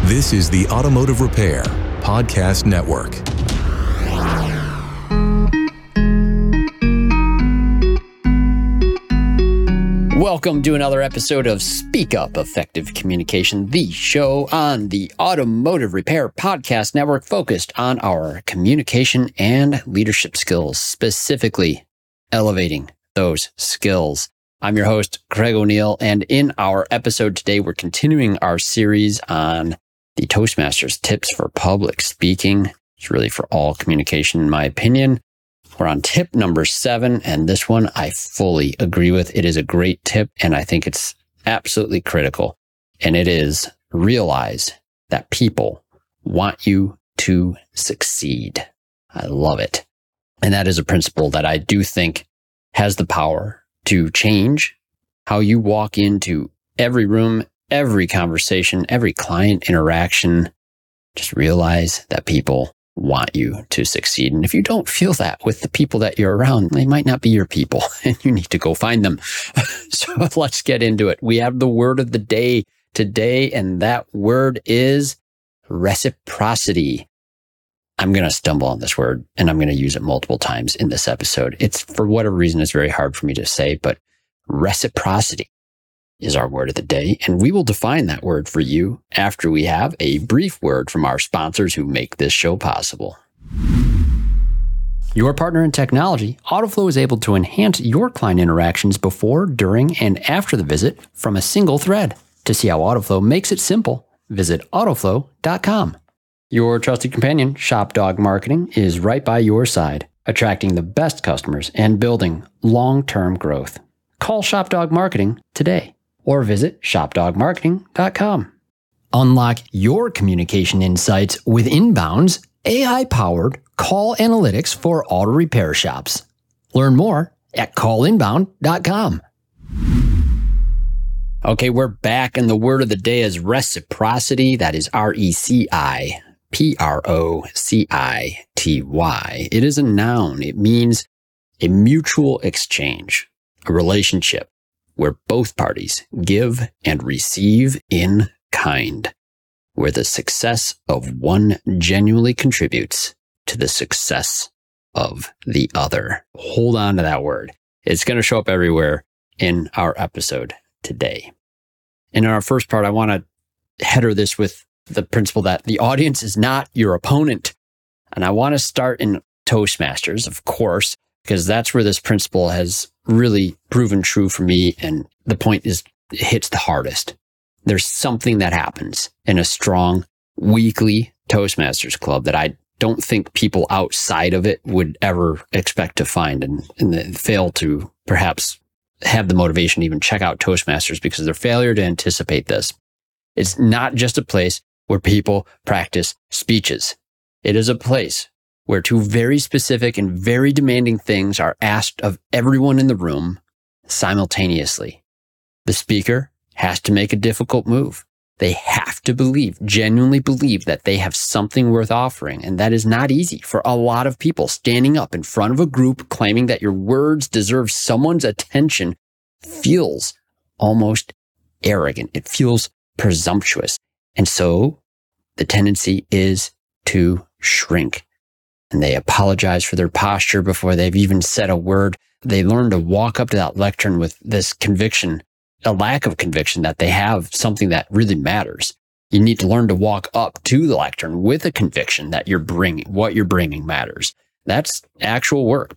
This is the Automotive Repair Podcast Network. Welcome to another episode of Speak Up Effective Communication, the show on the Automotive Repair Podcast Network focused on our communication and leadership skills, specifically elevating those skills. I'm your host, Craig O'Neill, and in our episode today, we're continuing our series on the Toastmasters tips for public speaking. It's really for all communication, in my opinion. We're on tip number 7, and this one I fully agree with. It is a great tip, and I think it's absolutely critical. And it is realize that people want you to succeed. I love it. And that is a principle that I do think has the power to change how you walk into every room, every conversation, every client interaction. Just realize that people want you to succeed. And if you don't feel that with the people that you're around, they might not be your people and you need to go find them. So let's get into it. We have the word of the day today, and that word is reciprocity. I'm going to stumble on this word and I'm going to use it multiple times in this episode. It's, for whatever reason, it's very hard for me to say, but reciprocity is our word of the day. And we will define that word for you after we have a brief word from our sponsors who make this show possible. Your partner in technology, Autoflow is able to enhance your client interactions before, during, and after the visit from a single thread. To see how Autoflow makes it simple, visit autoflow.com. Your trusted companion, ShopDog Marketing, is right by your side, attracting the best customers and building long-term growth. Call ShopDog Marketing today or visit shopdogmarketing.com. Unlock your communication insights with Inbound's AI-powered call analytics for auto repair shops. Learn more at callinbound.com. Okay, we're back, and the word of the day is reciprocity. That is RECIPROCITY. It is a noun. It means a mutual exchange, a relationship where both parties give and receive in kind, where the success of one genuinely contributes to the success of the other. Hold on to that word. It's going to show up everywhere in our episode today. And in our first part, I want to header this with the principle that the audience is not your opponent. And I want to start in Toastmasters, of course, because that's where this principle has really proven true for me. And the point is, it hits the hardest. There's something that happens in a strong weekly Toastmasters club that I don't think people outside of it would ever expect to find, and fail to perhaps have the motivation to even check out Toastmasters because of their failure to anticipate this. It's not just a place where people practice speeches. It is a place where two very specific and very demanding things are asked of everyone in the room simultaneously. The speaker has to make a difficult move. They have to genuinely believe that they have something worth offering. And that is not easy for a lot of people. Standing up in front of a group claiming that your words deserve someone's attention feels almost arrogant. It feels presumptuous. And so the tendency is to shrink. And they apologize for their posture before they've even said a word. They learn to walk up to that lectern with this conviction, a lack of conviction that they have something that really matters. You need to learn to walk up to the lectern with a conviction that what you're bringing matters. That's actual work.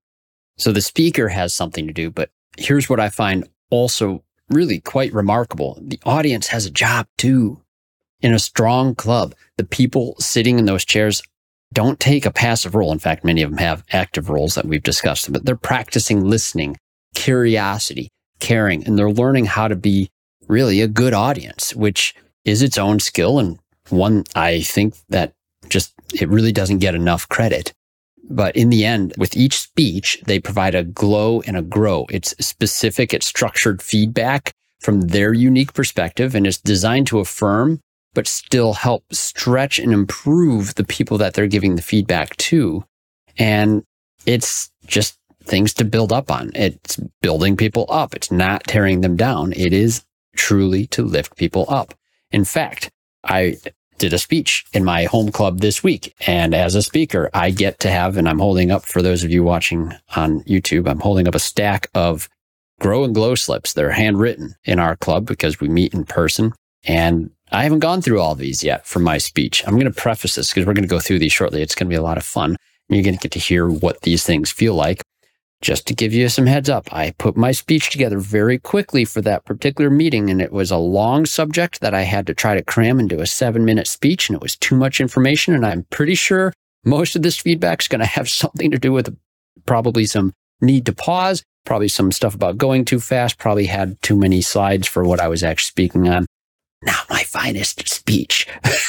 So the speaker has something to do, but here's what I find also really quite remarkable. The audience has a job too. In a strong club, the people sitting in those chairs don't take a passive role. In fact, many of them have active roles that we've discussed, but they're practicing listening, curiosity, caring, and they're learning how to be really a good audience, which is its own skill, and one I think that it really doesn't get enough credit. But in the end, with each speech, they provide a glow and a grow. It's specific, it's structured feedback from their unique perspective, and it's designed to affirm but still help stretch and improve the people that they're giving the feedback to. And it's just things to build up on. It's building people up. It's not tearing them down. It is truly to lift people up. In fact, I did a speech in my home club this week. And as a speaker, I get to have, and I'm holding up, for those of you watching on YouTube, I'm holding up a stack of Grow and Glow slips. They're handwritten in our club because we meet in person. And I haven't gone through all these yet for my speech. I'm going to preface this because we're going to go through these shortly. It's going to be a lot of fun. You're going to get to hear what these things feel like. Just to give you some heads up, I put my speech together very quickly for that particular meeting, and it was a long subject that I had to try to cram into a 7-minute speech, and it was too much information, and I'm pretty sure most of this feedback is going to have something to do with probably some need to pause, probably some stuff about going too fast, probably had too many slides for what I was actually speaking on. Not my finest speech.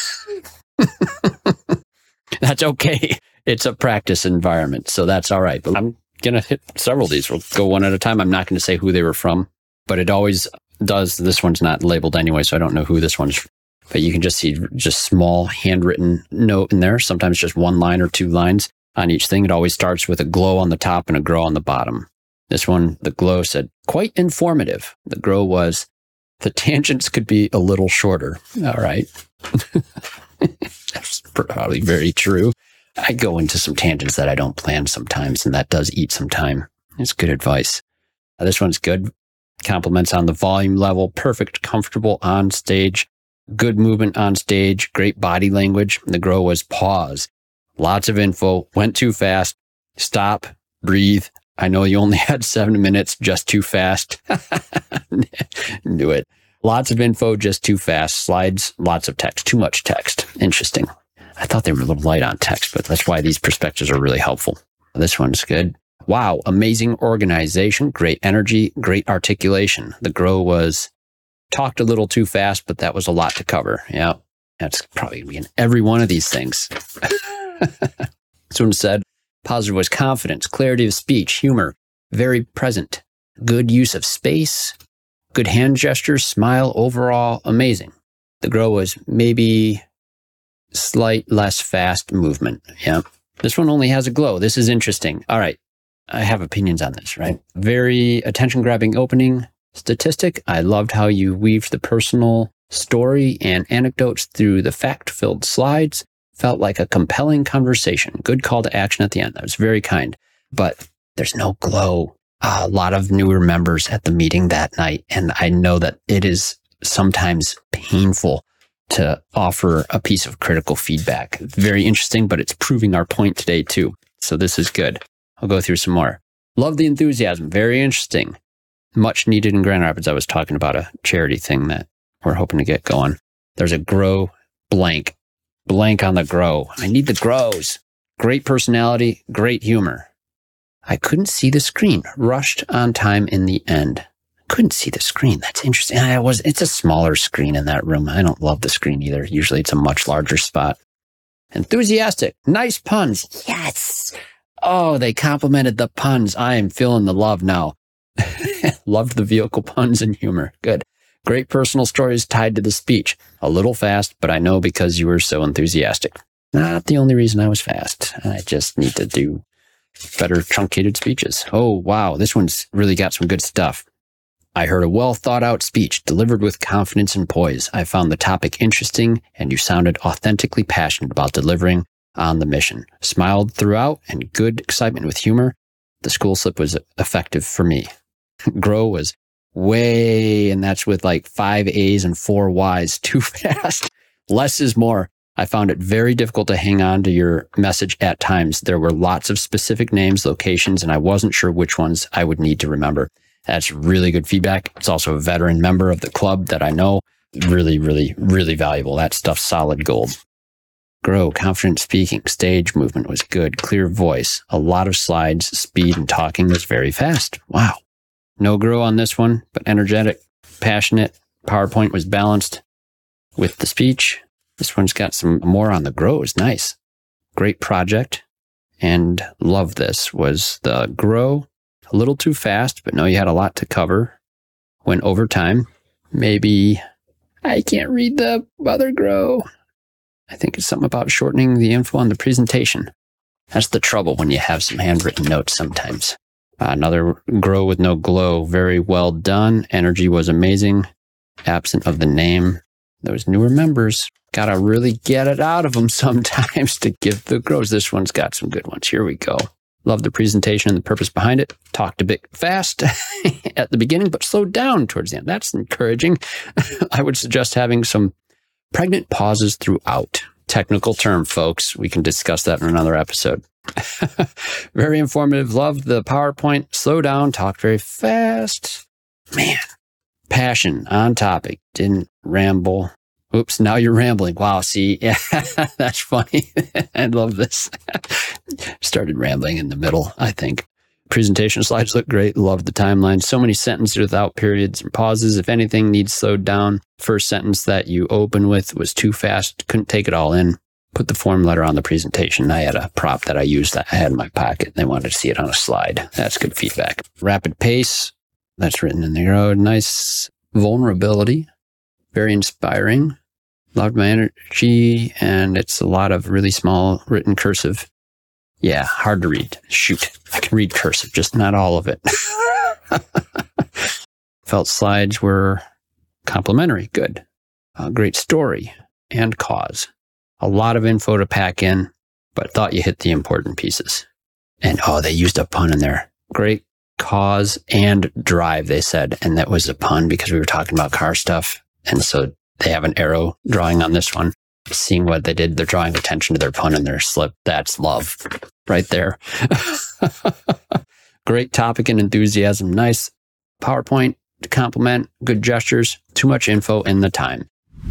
That's okay. It's a practice environment, so that's all right. But I'm going to hit several of these. We'll go one at a time. I'm not going to say who they were from, but it always does. This one's not labeled anyway, so I don't know who this one's. But you can just see just small handwritten note in there, sometimes just 1 line or 2 lines on each thing. It always starts with a glow on the top and a grow on the bottom. This one, the glow said, quite informative. The grow was, the tangents could be a little shorter. All right. That's probably very true. I go into some tangents that I don't plan sometimes, and that does eat some time. It's good advice. This one's good. Compliments on the volume level, perfect, comfortable on stage, good movement on stage, great body language. The grow was pause. Lots of info, went too fast, stop, breathe. I know you only had 7 minutes, just too fast. Do it. Lots of info, just too fast. Slides, lots of text, too much text. Interesting. I thought they were a little light on text, but that's why these perspectives are really helpful. This one's good. Wow, amazing organization, great energy, great articulation. The grow was talked a little too fast, but that was a lot to cover. Yeah, that's probably going to be in every one of these things. This one said, positive was confidence, clarity of speech, humor, very present, good use of space, good hand gestures, smile, overall, amazing. The grow was maybe slight less fast movement. Yeah. This one only has a glow. This is interesting. All right. I have opinions on this, right? Very attention-grabbing opening statistic. I loved how you weaved the personal story and anecdotes through the fact-filled slides. Felt like a compelling conversation. Good call to action at the end. That was very kind. But there's no glow. A lot of newer members at the meeting that night. And I know that it is sometimes painful to offer a piece of critical feedback. Very interesting, but it's proving our point today too. So this is good. I'll go through some more. Love the enthusiasm. Very interesting. Much needed in Grand Rapids. I was talking about a charity thing that we're hoping to get going. There's a grow blank. Blank on the grow. I need the grows. Great personality, great humor. I couldn't see the screen. Rushed on time in the end. Couldn't see the screen. That's interesting. It's a smaller screen in that room. I don't love the screen either. Usually it's a much larger spot. Enthusiastic. Nice puns. Yes. Oh, they complimented the puns. I am feeling the love now. Loved the vehicle puns and humor. Good. Great personal stories tied to the speech. A little fast, but I know because you were so enthusiastic. Not the only reason I was fast. I just need to do better truncated speeches. Oh, wow. This one's really got some good stuff. I heard a well thought out speech delivered with confidence and poise. I found the topic interesting and you sounded authentically passionate about delivering on the mission. Smiled throughout and good excitement with humor. The school slip was effective for me. Grow was way, and that's with like 5 A's and 4 Y's, too fast. Less is more. I found it very difficult to hang on to your message at times. There were lots of specific names, locations, and I wasn't sure which ones I would need to remember. That's really good feedback. It's also a veteran member of the club that I know. Really, really, really valuable. That stuff's solid gold. Grow, confident speaking, stage movement was good, clear voice, a lot of slides, speed and talking was very fast. Wow. No grow on this one, but energetic, passionate. PowerPoint was balanced with the speech. This one's got some more on the grows. Nice. Great project. And love this was the grow. A little too fast, but no, you had a lot to cover. Went over time. Maybe I can't read the other grow. I think it's something about shortening the info on the presentation. That's the trouble when you have some handwritten notes sometimes. Another grow with no glow. Very well done. Energy was amazing. Absent of the name. those newer members, got to really get it out of them sometimes to give the grows. This one's got some good ones. Here we go. Love the presentation and the purpose behind it. Talked a bit fast at the beginning, but slowed down towards the end. That's encouraging. I would suggest having some pregnant pauses throughout. Technical term, folks. We can discuss that in another episode. Very informative. Loved the PowerPoint. Slow down. Talked very fast. Man. Passion. On topic. Didn't ramble. Oops, now you're rambling. Wow, see, yeah, that's funny. I love this. Started rambling in the middle, I think. Presentation slides look great. Love the timeline. So many sentences without periods and pauses. If anything needs slowed down, first sentence that you open with was too fast. Couldn't take it all in. Put the form letter on the presentation. I had a prop that I used that I had in my pocket. They wanted to see it on a slide. That's good feedback. Rapid pace. That's written in the road. Nice vulnerability. Very inspiring. Loved my energy, and it's a lot of really small written cursive. Yeah, hard to read. Shoot, I can read cursive, just not all of it. Felt slides were complimentary. Good. Great story and cause. A lot of info to pack in, but thought you hit the important pieces. And they used a pun in there. Great cause and drive, they said. And that was a pun because we were talking about car stuff. And so they have an arrow drawing on this one. Seeing what they did, they're drawing attention to their pun and their slip. That's love right there. Great topic and enthusiasm. Nice PowerPoint to compliment. Good gestures. Too much info in the time.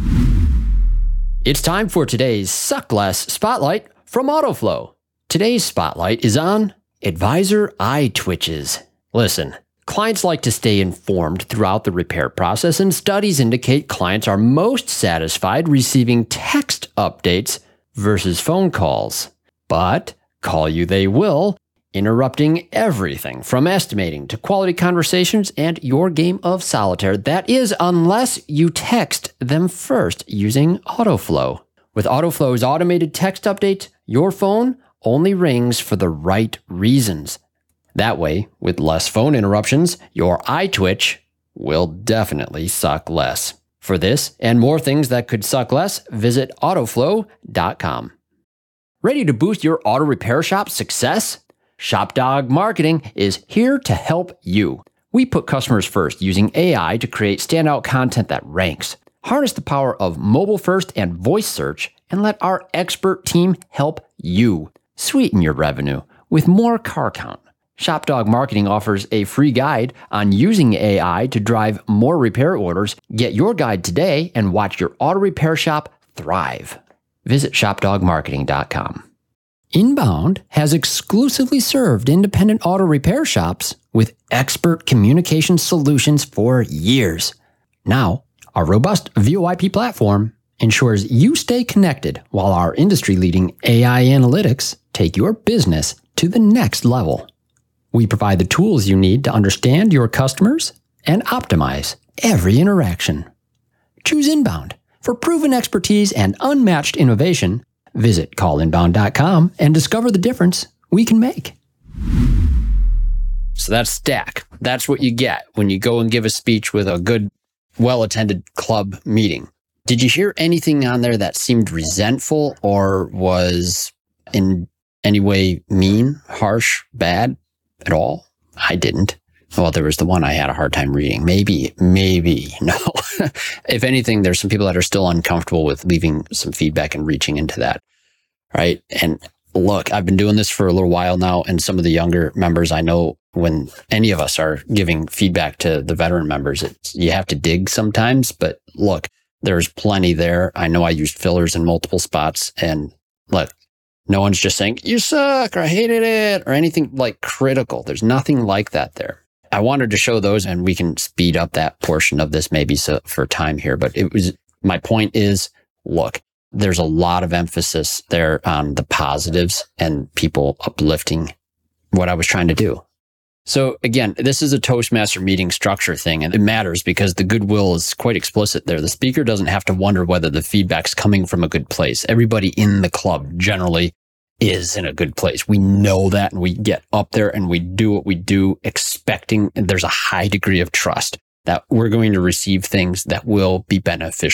It's time for today's Suck Less Spotlight from Autoflow. Today's spotlight is on advisor eye twitches. Listen. Clients like to stay informed throughout the repair process, and studies indicate clients are most satisfied receiving text updates versus phone calls. But call you they will, interrupting everything from estimating to quality conversations and your game of solitaire. That is, unless you text them first using Autoflow. With Autoflow's automated text update, your phone only rings for the right reasons. That way, with less phone interruptions, your eye twitch will definitely suck less. For this and more things that could suck less, visit autoflow.com. Ready to boost your auto repair shop's success? ShopDog Marketing is here to help you. We put customers first using AI to create standout content that ranks. Harness the power of mobile first and voice search and let our expert team help you sweeten your revenue with more car count. ShopDog Marketing offers a free guide on using AI to drive more repair orders. Get your guide today and watch your auto repair shop thrive. Visit shopdogmarketing.com. Inbound has exclusively served independent auto repair shops with expert communication solutions for years. Now, our robust VoIP platform ensures you stay connected while our industry-leading AI analytics take your business to the next level. We provide the tools you need to understand your customers and optimize every interaction. Choose Inbound. For proven expertise and unmatched innovation, visit callinbound.com and discover the difference we can make. So that's Stack. That's what you get when you go and give a speech with a good, well-attended club meeting. Did you hear anything on there that seemed resentful or was in any way mean, harsh, bad? At all? I didn't. Well, there was the one I had a hard time reading. Maybe, no. If anything, there's some people that are still uncomfortable with leaving some feedback and reaching into that, right? And look, I've been doing this for a little while now, and some of the younger members, I know when any of us are giving feedback to the veteran members, you have to dig sometimes, but look, there's plenty there. I know I used fillers in multiple spots, and look, no one's just saying, you suck, or I hated it, or anything like critical. There's nothing like that there. I wanted to show those, and we can speed up that portion of this maybe for time here. But my point is, look, there's a lot of emphasis there on the positives and people uplifting what I was trying to do. So again, this is a Toastmaster meeting structure thing, and it matters because the goodwill is quite explicit there. The speaker doesn't have to wonder whether the feedback's coming from a good place. Everybody in the club generally is in a good place. We know that, and we get up there and we do what we do expecting, and there's a high degree of trust that we're going to receive things that will be beneficial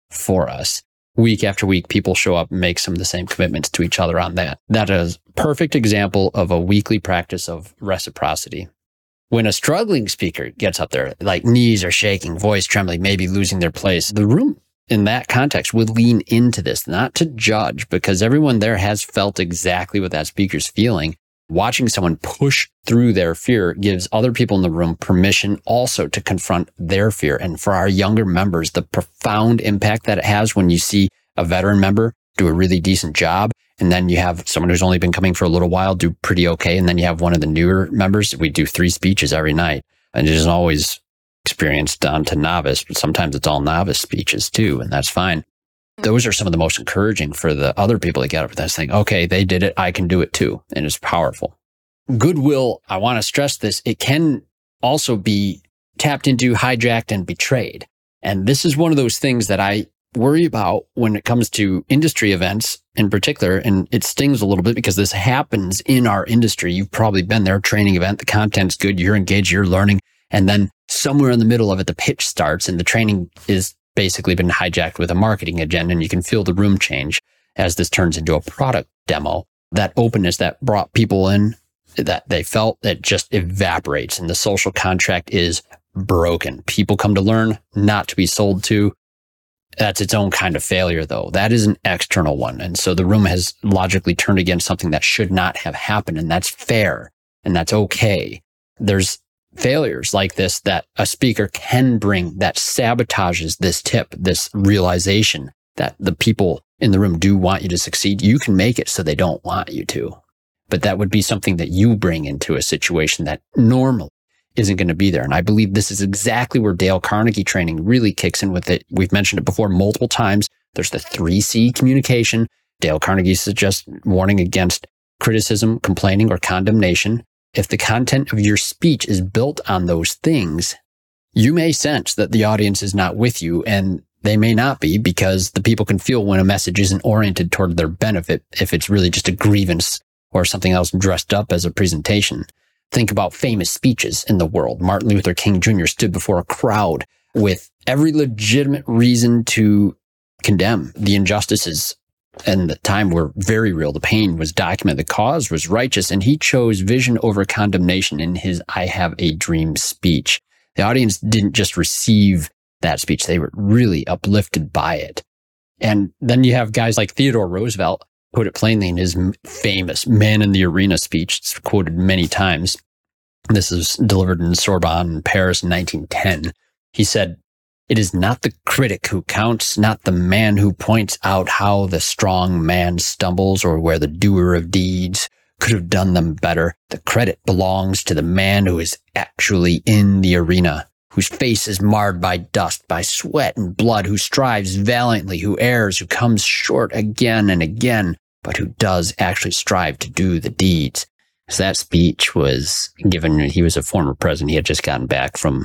for us. Week after week, people show up and make some of the same commitments to each other on that. That is a perfect example of a weekly practice of reciprocity. When a struggling speaker gets up there, like knees are shaking, voice trembling, maybe losing their place, the room in that context would lean into this, not to judge, because everyone there has felt exactly what that speaker's feeling. Watching someone push through their fear gives other people in the room permission also to confront their fear. And for our younger members, the profound impact that it has when you see a veteran member do a really decent job, and then you have someone who's only been coming for a little while do pretty okay, and then you have one of the newer members. We do 3 speeches every night, and it isn't always experienced down to novice, but sometimes it's all novice speeches too, and that's fine. Those are some of the most encouraging for the other people that get up with that thing. Okay, they did it. I can do it too. And it's powerful. Goodwill, I want to stress this. It can also be tapped into, hijacked, and betrayed. And this is one of those things that I worry about when it comes to industry events in particular. And it stings a little bit because this happens in our industry. You've probably been there, training event, the content's good, you're engaged, you're learning. And then somewhere in the middle of it, the pitch starts and the training is basically been hijacked with a marketing agenda, and you can feel the room change as this turns into a product demo. That openness that brought people in, that they felt, that just evaporates, and the social contract is broken. People come to learn, not to be sold to. That's its own kind of failure, though. That is an external one. And so the room has logically turned against something that should not have happened, and that's fair, and that's okay. There's failures like this that a speaker can bring that sabotages this tip, this realization that the people in the room do want you to succeed. You can make it so they don't want you to. But that would be something that you bring into a situation that normally isn't going to be there. And I believe this is exactly where Dale Carnegie training really kicks in with it. We've mentioned it before multiple times. There's the 3C communication. Dale Carnegie suggests warning against criticism, complaining, or condemnation. If the content of your speech is built on those things, you may sense that the audience is not with you, and they may not be, because the people can feel when a message isn't oriented toward their benefit, if it's really just a grievance or something else dressed up as a presentation. Think about famous speeches in the world. Martin Luther King Jr. stood before a crowd with every legitimate reason to condemn the injustices. And the time were very real. The pain was documented. The cause was righteous. And he chose vision over condemnation in his I Have a Dream speech. The audience didn't just receive that speech. They were really uplifted by it. And then you have guys like Theodore Roosevelt put it plainly in his famous Man in the Arena speech. It's quoted many times. This is delivered in Sorbonne in Paris in 1910. He said, "It is not the critic who counts, not the man who points out how the strong man stumbles or where the doer of deeds could have done them better. The credit belongs to the man who is actually in the arena, whose face is marred by dust, by sweat and blood, who strives valiantly, who errs, who comes short again and again, but who does actually strive to do the deeds." So that speech was given, he was a former president. He had just gotten back from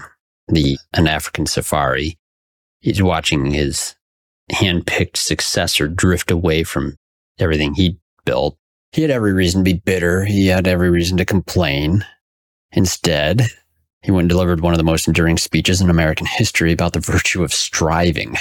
an African safari. He's watching his hand-picked successor drift away from everything he built. He had every reason to be bitter. He had every reason to complain. Instead, he went and delivered one of the most enduring speeches in American history about the virtue of striving.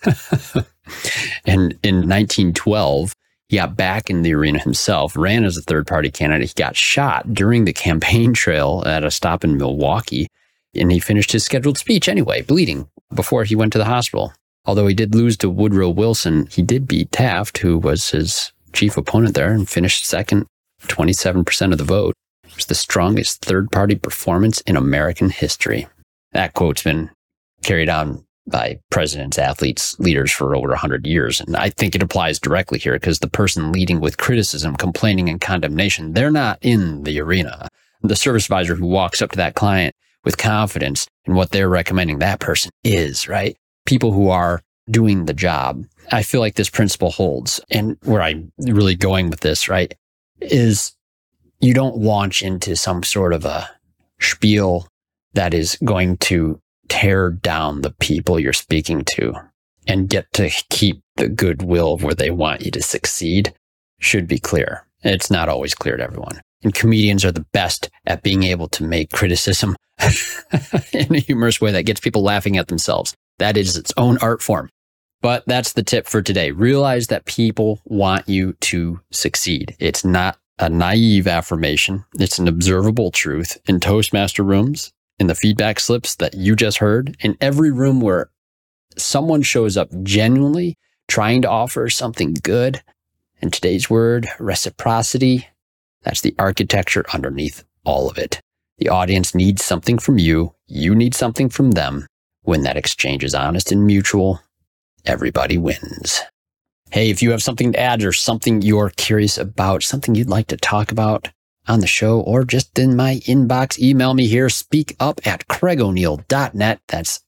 And in 1912, he got back in the arena himself, ran as a third-party candidate. He got shot during the campaign trail at a stop in Milwaukee, and he finished his scheduled speech anyway, bleeding, before he went to the hospital. Although he did lose to Woodrow Wilson, he did beat Taft, who was his chief opponent there, and finished second, 27% of the vote. It was the strongest third-party performance in American history. That quote's been carried on by presidents, athletes, leaders for over 100 years. And I think it applies directly here because the person leading with criticism, complaining, and condemnation, they're not in the arena. The service advisor who walks up to that client with confidence in what they're recommending, that person is, right? People who are doing the job. I feel like this principle holds. And where I'm really going with this, right, is you don't launch into some sort of a spiel that is going to tear down the people you're speaking to and get to keep the goodwill of where they want you to succeed. Should be clear. It's not always clear to everyone. And comedians are the best at being able to make criticism in a humorous way that gets people laughing at themselves. That is its own art form. But that's the tip for today. Realize that people want you to succeed. It's not a naive affirmation. It's an observable truth in Toastmaster rooms, in the feedback slips that you just heard, in every room where someone shows up genuinely trying to offer something good. And today's word, reciprocity, that's the architecture underneath all of it. The audience needs something from you. You need something from them. When that exchange is honest and mutual, everybody wins. Hey, if you have something to add or something you're curious about, something you'd like to talk about on the show or just in my inbox, email me here, speakup@CraigO'Neill.net. That's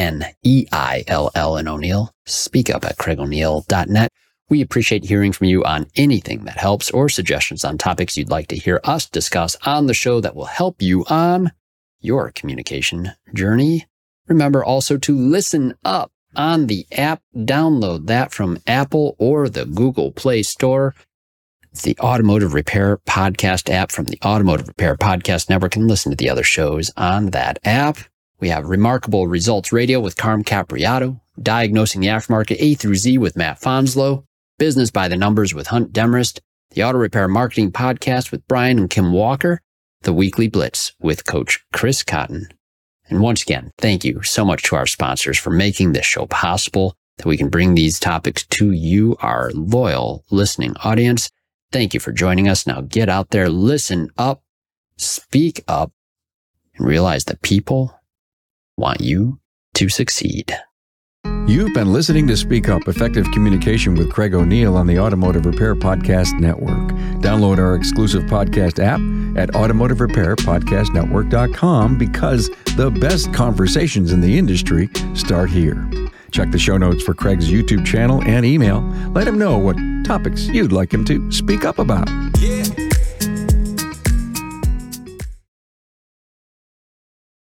ONEILL and O'Neill. Speakup@CraigO'Neill.net. We appreciate hearing from you on anything that helps or suggestions on topics you'd like to hear us discuss on the show that will help you on your communication journey. Remember also to listen up on the app. Download that from Apple or the Google Play Store. It's the Automotive Repair Podcast app from the Automotive Repair Podcast Network, and listen to the other shows on that app. We have Remarkable Results Radio with Carm Capriato, Diagnosing the Aftermarket A through Z with Matt Fonslow, Business by the Numbers with Hunt Demarest, the Auto Repair Marketing Podcast with Brian and Kim Walker, the Weekly Blitz with Coach Chris Cotton. And once again, thank you so much to our sponsors for making this show possible, that we can bring these topics to you, our loyal listening audience. Thank you for joining us. Now get out there, listen up, speak up, and realize that people want you to succeed. You've been listening to Speak Up, Effective Communication with Craig O'Neill on the Automotive Repair Podcast Network. Download our exclusive podcast app at automotiverepairpodcastnetwork.com, because the best conversations in the industry start here. Check the show notes for Craig's YouTube channel and email. Let him know what topics you'd like him to speak up about. Yeah.